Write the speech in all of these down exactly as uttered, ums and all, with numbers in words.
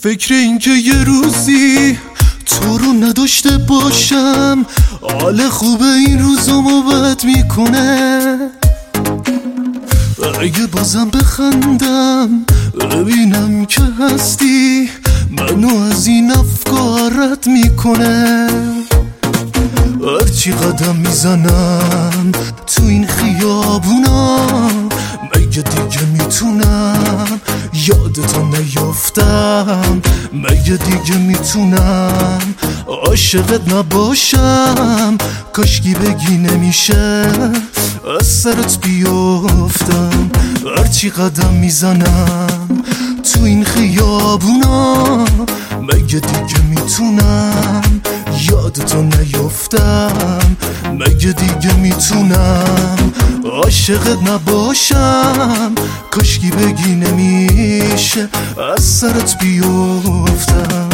فکر این که یه روزی تو رو نداشته باشم حال خوبه این روزمو بد میکنه. اگه بازم بخندم ببینم که هستی منو از این افکارت میکنه. هرچی قدم میزنم تو این خیابونا مگه دیگه میتونم یادتو نیافتم، مگه دیگه میتونم عاشقت نباشم. کاشکی بگی نمیشه از سرت بیافتم. هرچی قدم میزنم تو این خیابونا مگه دیگه میتونم یادتو نیافتم، مگه دیگه میتونم عاشقت نباشم. کاشکی بگی نمیشه از سرت بیافتم.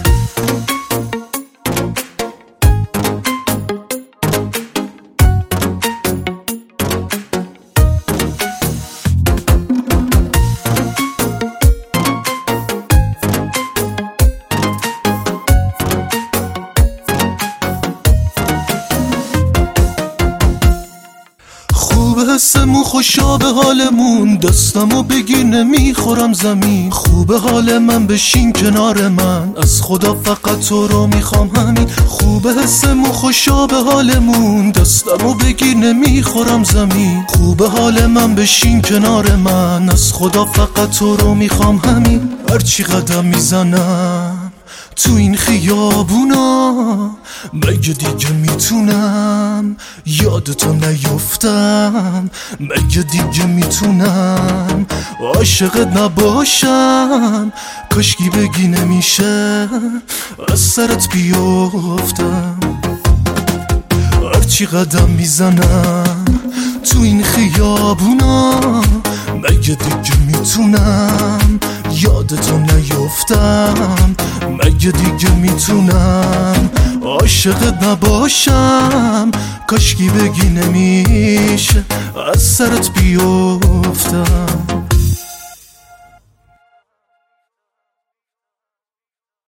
حسمون خوشا به حالمون دستمو بگی نمیخورم زمین. خوبه حال من بشین کنار من از خدا فقط تو رو میخوام همین. خوبه حسمون خوشا به حالمون دستمو بگی نمیخورم زمین. خوبه حال من بشین کنار من از خدا فقط تو رو میخوام همین. هرچی قدم میزنم تو این خیابونا مگه دیگه میتونم یادتو نیافتم، مگه دیگه میتونم عاشقت نباشم. کاشکی بگی نمیشه از سرت بیافتم. هرچی قدم میزنم تو این خیابونا مگه دیگه میتونم یادتو نیافتم، مگه دیگه میتونم عاشقت نباشم. کاشکی بگی نمیشه از سرت بیافتم.